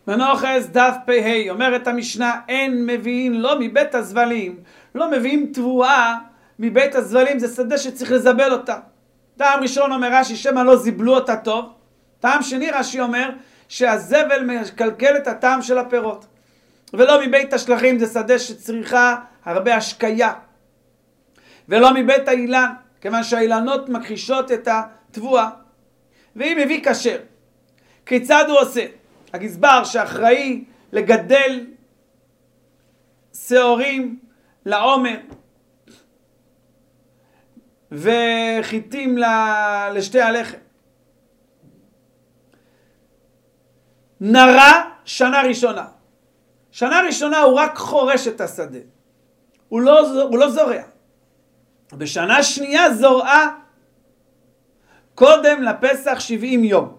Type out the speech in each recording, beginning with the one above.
מנוחס דף פ"ה, אומרת המשנה, אין מביאים לא מבית הזבלים, לא מביאים תבואה מבית הזבלים, זה שדה שצריך לזבל אותה. טעם ראשון אומר רש"י, שמא לא זיבלו אותה טוב. טעם שני רש"י אומר שהזבל מקלקל את הטעם של הפירות. ולא מבית השלכים, זה שדה שצריכה הרבה השקיה. ולא מבית האילן, כיוון שהאילנות מכחישות את התבואה. ואם מביא כשר, כיצד הוא עושה? הגזבר שאחראי לגדל שעורים לעומר וחיטים לשתי הלחם, נרא שנה ראשונה. שנה ראשונה הוא רק חורש את השדה, הוא לא זורע. בשנה שנייה זורעה קודם לפסח 70 יום.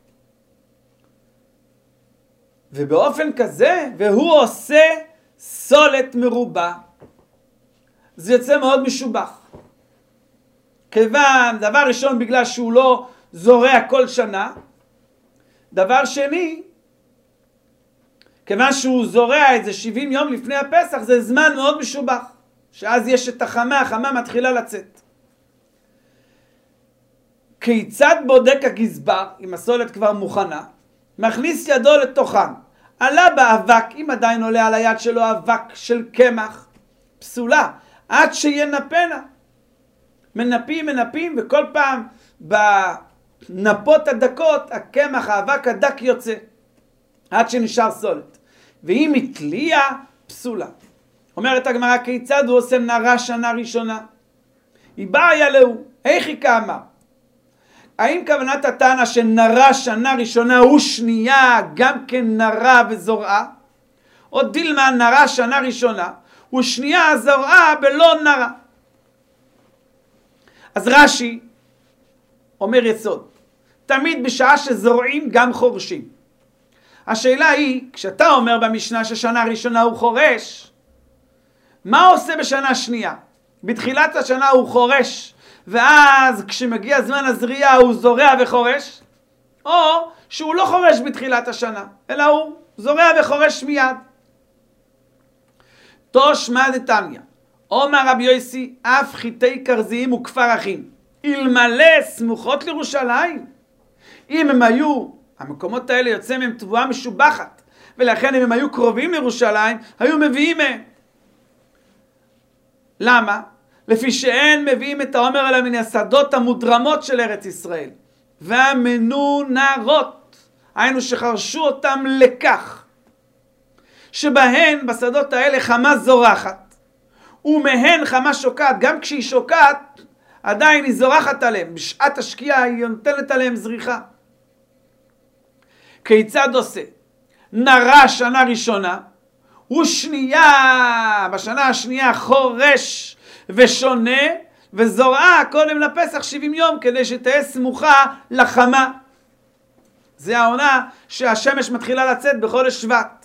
ובאופן כזה, והוא עושה סולת מרובה. זה יוצא מאוד משובח. כיוון, דבר ראשון, בגלל שהוא לא זורע כל שנה. דבר שני, כיוון שהוא זורע את זה 70 יום לפני הפסח, זה זמן מאוד משובח. שאז יש את החמה מתחילה לצאת. כיצד בודק הגזבר, אם הסולת כבר מוכנה, מכניס ידו לתוכן, עלה באבק, אם עדיין עולה על היד שלו אבק של קמח, פסולה, עד שינפנה. מנפים, וכל פעם בנפות הדקות, הקמח, האבק הדק יוצא, עד שנשאר סולת. ואם התלייה, פסולה. אומרת הגמרא, כיצד הוא עושה נרא שנה ראשונה? היא באה לו, איך היא כאמר? האם כוונת התנא שנרא שנה ראשונה הוא שנייה גם כן נרא וזורעה? או דילמה נרא שנה ראשונה הוא שנייה זורעה בלא נרא? אז רש"י אומר יסוד, תמיד בשעה שזורעים גם חורשים. השאלה היא, כשאתה אומר במשנה ששנה ראשונה הוא חורש, מה עושה בשנה שנייה? בתחילת השנה הוא חורש, ואז כשמגיע זמן הזריעה הוא זורע וחורש, או שהוא לא חורש בתחילת השנה, אלא הוא זורע וחורש מיד. תושמע דתניא, אומר רבי יוסי, אף חיטי כרזיים וכפר אחים, אלמלא סמוכות לירושלים. אם הם היו, המקומות האלה יוצא מהם תבואה משובחת, ולכן אם הם היו קרובים לירושלים, היו מביאים מהם. למה? לפי שאין מביאים את העומר אלא מן השדות המודרמות של ארץ ישראל, והמנונרות, היינו שחרשו אותם לכך, שבהן, בשדות האלה, חמה זורחת, ומהן חמה שוקעת. גם כשהיא שוקעת, עדיין היא זורחת עליהם. בשעת השקיעה היא נותנת עליהם זריחה. כיצד עושה? נרא שנה ראשונה, ושנייה, בשנה השנייה חורש ושונה, וזורעה קודם לפסח 70 יום, כדי שתהיה סמוכה לחמה. זה העונה שהשמש מתחילה לצאת בחודש שבט.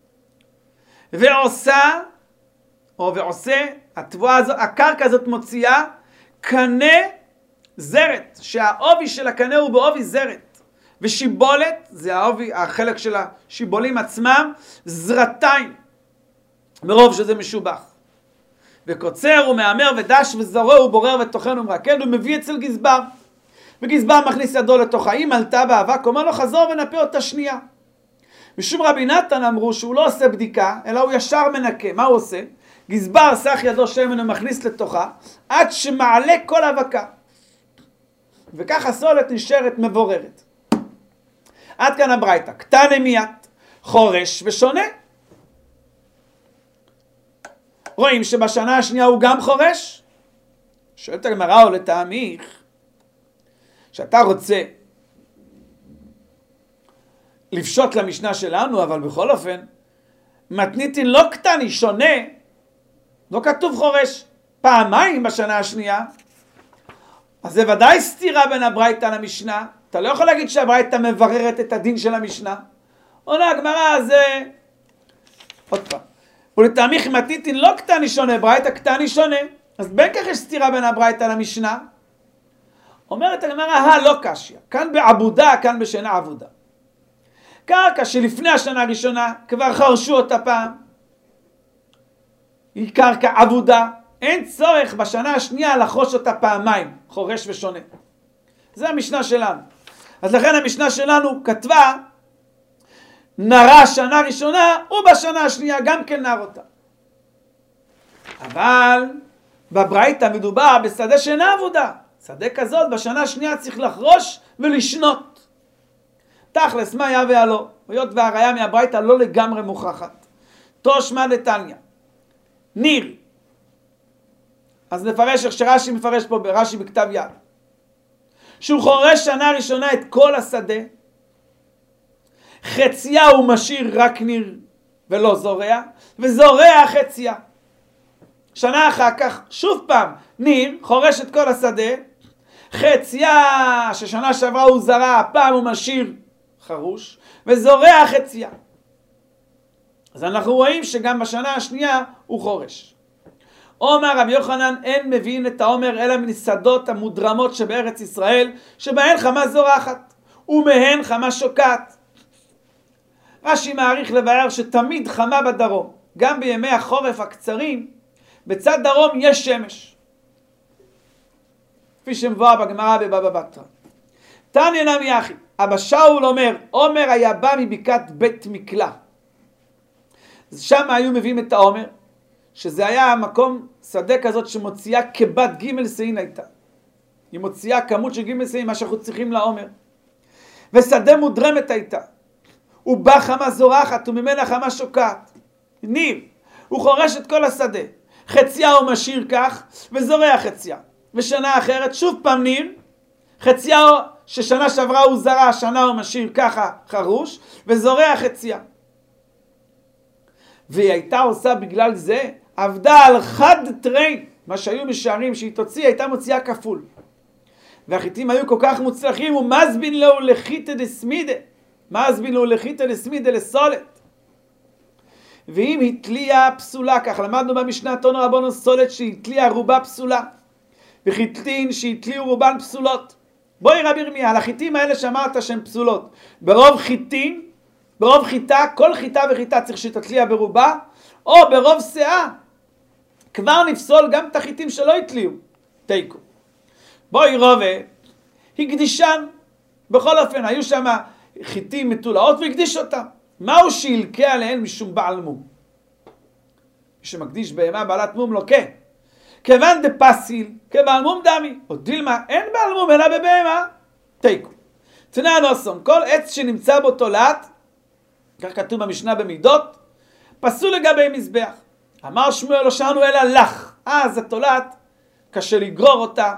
ועושה, התבואה הזאת, הקרקע הזאת מוציאה קנה זרת, שהעובי של הקנה הוא בעובי זרת. ושיבולת, זה העובי, החלק של השיבולים עצמם, זרתיים, מרוב שזה משובח. וקוצר ומאמר ודש וזרוע ובורר וטוחן ומרקד, ומביא אצל גזבר. וגזבר מכניס ידו לתוכה, אם עלתה באבק, אומר לו חזור ונפה אותה שנייה. משום רבי נתן אמרו שהוא לא עושה בדיקה, אלא הוא ישר מנקה. מה הוא עושה? גזבר סך ידו שמן ומכניס לתוכה, עד שמעלה כל אבקה. וכך הסולת נשארת מבוררת. עד כאן הברייתא, קטני מיית, חורש ושונה. רואים שבשנה השנייה הוא גם חורש? שואלת הגמרא, או לטעמיך, שאתה רוצה לפשוט למשנה שלנו, אבל בכל אופן, מתניתין לא קטני, שונה, לא כתוב חורש פעמיים בשנה השנייה, אז זה ודאי סתירה בין הברייתא למשנה. אתה לא יכול להגיד שהברייתא מבררת את הדין של המשנה. עונה הגמרא, זה עוד פעם. ולטעמיך מתניתין לא קטני שונה, ברייתא קטני שונה. אז בין כך יש סתירה בין הברייתא למשנה. אומרת הגמרא, לא קשיא. כאן בעבודה, כאן בשינה עבודה. קרקע שלפני השנה הראשונה כבר חרשו אותה פעם, היא קרקע עבודה, אין צורך בשנה השנייה לחרוש אותה פעמיים, חורש ושונה. זה המשנה שלנו. אז לכן המשנה שלנו כתבה, נרה שנה ראשונה, ובשנה השנייה גם כן נר אותה. אבל בברייתא מדובר בשדה שאינה עבודה. שדה כזאת בשנה השנייה צריך לחרוש ולשנות. תכלס, מה היה והלא? היות והראיה מהברייתא לא לגמרי מוכחת. תושמע דתניא. ניר. אז נפרש איך שרש"י מפרש פה ברש"י בכתב יד. שהוא חורש שנה ראשונה את כל השדה, חציה הוא משאיר רק ניר ולא זורע, וזורע חציה. שנה אחר כך, שוב פעם, ניר חורש את כל השדה, חציה ששנה שעברה הוא זרע, הפעם הוא משאיר חרוש, וזורע חציה. אז אנחנו רואים שגם בשנה השנייה הוא חורש. אומר רבי יוחנן, אין מבין את העומר אלא מנסדות המודרמות שבארץ ישראל, שבהן חמה זורחת, ומהן חמה שוקעת. רש"י מעריך לבאר שתמיד חמה בדרום, גם בימי החורף הקצרים, בצד דרום יש שמש. כפי שמבואר בגמרא בבבא בתרא. תניא נמי אחי, אבא שאול אומר, עומר היה בא מבקעת בית מקלע. שם היו מביאים את העומר, שזה היה מקום, שדה כזאת שמוציאה כבת ג' סעין הייתה. היא מוציאה כמות של ג' סעין, מה שאנחנו צריכים לעומר. ושדה מודרמת הייתה. ובה חמה זורחת וממנה חמה שוקעת. ניר, הוא חורש את כל השדה. חציה הוא משאיר כך וזורע חציה. ושנה אחרת שוב פעם ניר, חציה ששנה שעברה הוא זרע, שנה הוא משאיר ככה חרוש וזורע חציה. והיא הייתה עושה בגלל זה, עבדה על חד טריין, מה שהיו משערים שהיא תוציא, הייתה מוציאה כפול. והחיטים היו כל כך מוצלחים, ומזבין לו לחיטה דסמידה, מזבין לו לחיטה דסמידה לסולת. ואם התלייה פסולה, כך למדנו במשנה תנו רבנו סולת שהתלייה רובה פסולה, וחיטין שהתליו רובן פסולות. בואי רבי ירמיה, על החיטים האלה שאמרת שהן פסולות, ברוב חיטין, ברוב חיטה, כל חיטה וחיטה צריך שתתלייה ברובה, או ברוב שאה, כבר נפסול גם את החיטים שלא התליו, תיקו. בואי רובה, הקדישן, בכל אופן, היו שם חיטים מתולעות והקדיש אותם. מהו שילקה עליהן משום בעל מום? מי שמקדיש בהמה בעלת מום לוקה. כיוון דפסיל, כבעל מום דמי, או דילמה, אין בעל מום אלא בבהמה, תיקו. תנא נוסום, כל עץ שנמצא בו תולעת, כך כתוב במשנה במידות, פסול לגבי מזבח. אמר שמואל לא שאנו אלא לך. אז התולעת קשה לגרור אותה,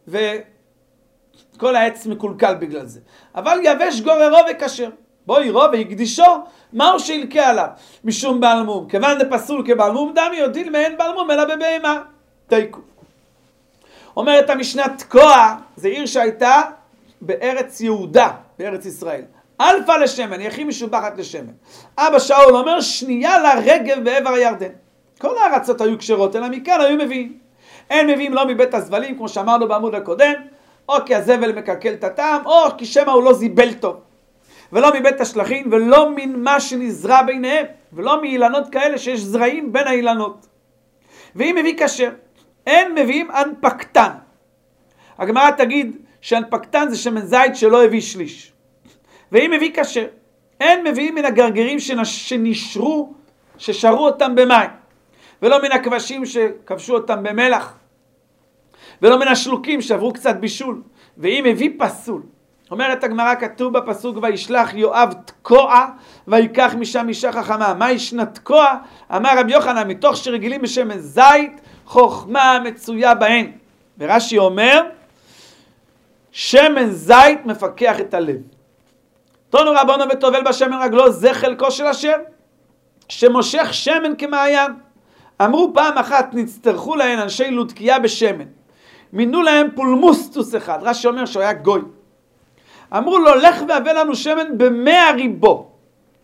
וכל העץ מקולקל בגלל זה. אבל יבש גוררו וכשר. בואי רובה יקדישו, מהו שילקה עליו? משום בעל מום. כיוון דפסול כבעל מום דמי, יודיל מאין בעל מום אלא בבהמה. תיקו. אומרת המשנה תקוע, זה עיר שהייתה בארץ יהודה, בארץ ישראל. אלפא לשמן, היא הכי משובחת לשמן. אבא שאול אומר שנייה לרגב בעבר הירדן. כל הארצות היו כשרות, אלא מכאן היו מביאים. אין מביאים לא מבית הזבלים, כמו שאמרנו בעמוד הקודם, או כי הזבל מקלקל את הטעם, או כי שמא הוא לא זיבל טוב. ולא מבית השלחין, ולא מן מה שנזרע ביניהם, ולא מאילנות כאלה שיש זרעים בין האילנות. ואם מביא כשר, אין מביאים אנפקתן. הגמרא תגיד שאנפקתן זה שמן זית שלא הביא שליש. ואם מביא כשר, אין מביאים מן הגרגרים שנשרו, ששרו אותם במים, ולא מן הכבשים שכבשו אותם במלח, ולא מן השלוקים שעברו קצת בישול. ואם מביא פסול, אומרת הגמרא, כתוב בפסוק וישלח יואב תקוע ויקח משם אישה חכמה. מה ישנה תקוע? אמר רבי יוחנן, מתוך שרגילים בשמן זית חוכמה מצויה בהן. ורש"י אומר שמן זית מפקח את הלב. תנו רבנו וטובל בשמן רגלו, זה חלקו של השם שמושך שמן כמעיין. אמרו פעם אחת נצטרכו להן אנשי לודקיה בשמן, מינו להם פולמוסטוס אחד. רש"י אומר שהוא היה גוי. אמרו לו לך והבא לנו שמן ב100 ריבו.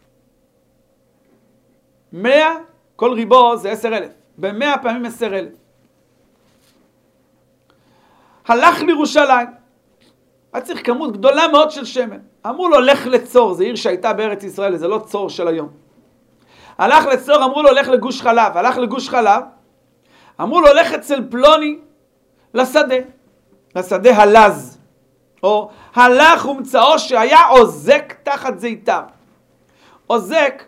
100, כל ריבו זה 10,000. ב100 פעמים 10,000. הלך לירושלים. היה צריך כמות גדולה מאוד של שמן. אמרו לו, לך לצור, זו עיר שהייתה בארץ ישראל, זה לא צור של היום. הלך לצור, אמרו לו, לך לגוש חלב. הלך לגוש חלב, אמרו לו, לך אצל פלוני לשדה הלז. או הלך ומצאו שהיה עוזק תחת זיתיו. עוזק,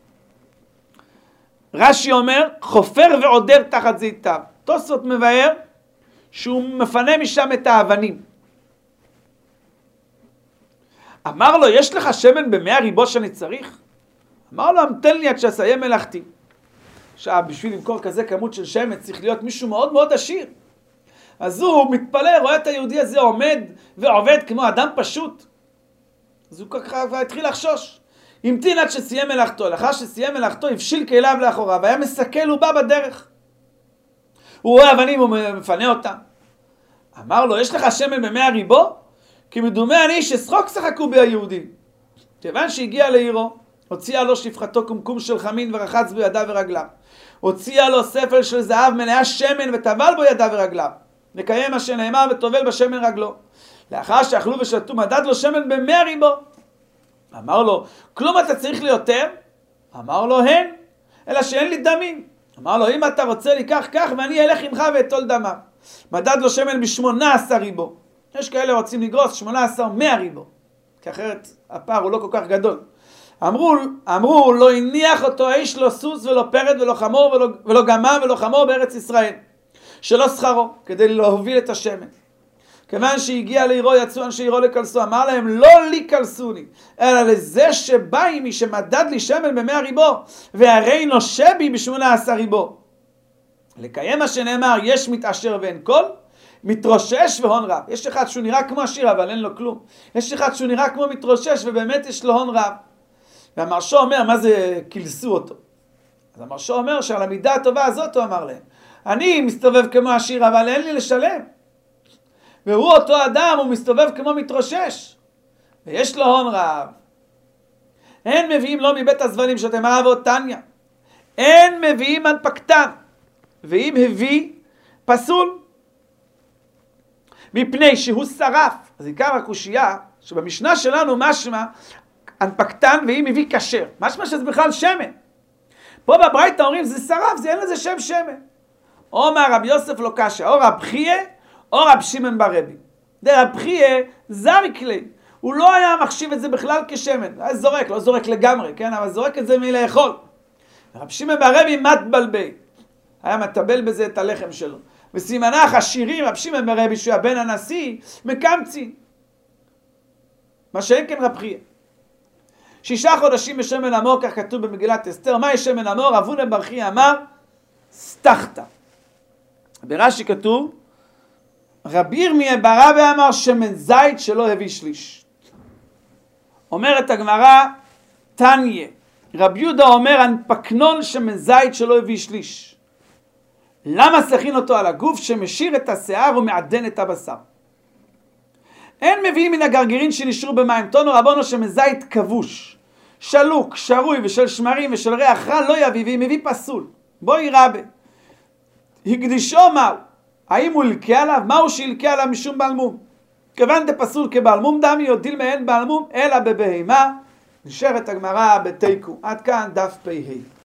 רש"י אומר, חופר ועודר תחת זיתיו. תוספות מבאר שהוא מפנה משם את האבנים. אמר לו, יש לך שמן ב100 ריבו שאני צריך? אמר לו, המתן לי עד שאסיים מלאכתי. עכשיו, בשביל למכור כזה כמות של שמן צריך להיות מישהו מאוד מאוד עשיר. אז הוא מתפלא, רואה את היהודי הזה עומד ועובד כמו אדם פשוט. אז הוא ככה התחיל לחשוש. המתין עד שסיים מלאכתו. לאחר שסיים מלאכתו, הבשיל כליו לאחוריו, היה מסכל ובא בדרך. הוא רואה אבנים, הוא מפנה אותם. אמר לו, יש לך שמן ב100 ריבו? כי מדומה אני ששחוק שחקו בי היהודים. כיוון שהגיע לעירו, הוציאה לו שפחתו קומקום של חמין ורחץ בו ידיו ורגליו. הוציאה לו ספל של זהב מלאה שמן וטבל בו ידיו ורגליו. לקיים מה שנאמר וטובל בשמן רגלו. לאחר שאכלו ושתו מדד לו שמן ב100 ריבו. אמר לו, כלום אתה צריך לי יותר? אמר לו, הן, אלא שאין לי דמים. אמר לו, אם אתה רוצה לי כך ואני אלך עמך ואטול דמיו. מדד לו שמן ב18 ריבו. יש כאלה רוצים לגרוס 18 100 ריבו. כי אחרת הפער הוא לא כל כך גדול. אמרו, לא הניח אותו האיש לא סוס ולא פרד ולא חמור ולא גמם ולא חמור בארץ ישראל. שלא שכרו, כדי להוביל את השמן. כיוון שהגיע לעירו, יצאו אנשי עירו לקלסו, אמר להם, לא לי קלסוני, אלא לזה שבא עמי, שמדד לי שמן ב100 ריבו, והרי נושה בי ב18 ריבו. לקיים מה שנאמר, יש מתעשר ואין כל, מתרושש והון רב. יש אחד שהוא נראה כמו עשיר, אבל אין לו כלום. יש אחד שהוא נראה כמו מתרושש, ובאמת יש לו הון רב. והמרשו אומר, מה זה קלסו אותו? אז המרשו אומר שעל המידה הטובה הזאת הוא אמר להם, אני מסתובב כמו עשיר, אבל אין לי לשלם. והוא אותו אדם, הוא מסתובב כמו מתרושש. ויש לו הון רב. אין מביאים לו מבית הזבלים, שאתם אהבות תניא. אין מביאים הנפקתן. ואם הביא, פסול. מפני שהוא שרף. אז עיקר הקושייה, שבמשנה שלנו משמע, הנפקתן ואם הביא כשר. משמע שזה בכלל שמן. פה בברייתא אומרים, זה שרף, זה אין לזה שם שמן. אומר רב יוסף לא קשה, או רב חייה, או רב שמעון בר רבי. רב חייה זריק לי. הוא לא היה מחשיב את זה בכלל כשמן. היה זורק, לא זורק לגמרי, כן? אבל זורק את זה מלאכול. רב שמעון בר רבי מתבלבל. היה מטבל בזה את הלחם שלו. וסימנך השירים, רב שמעון בר רבי, שהוא היה בן הנשיא, מקמצין. מה שאין כן רב חייה. 6 חודשים בשמן אמור, כך כתוב במגילת אסתר. מה יש שמן אמור? אבונה בר חייה אמר, סתחת. ברש"י כתוב, רבי ירמיה בר אבא אמר שמן זית שלא הביא שליש. אומרת הגמרא, תניא, רבי יהודה אומר הנפקנון שמן זית שלא הביא שליש. למה סכין אותו על הגוף? שמשאיר את השיער ומעדן את הבשר. אין מביאים מן הגרגירין שנשארו במים. תונו רבונו שמן זית כבוש, שלוק, שרוי ושל שמרים ושל ריח רע לא יביא, ואם מביא פסול. בואי רבה. הקדישו מהו? האם הוא ילקה עליו? מהו שילקה עליו משום בעל מום? כיוון דפסול כבעל מום דמי, יודיל מאין בעל מום, אלא בבהמה. נשארת הגמרא בתיקו. עד כאן דף פ"ה.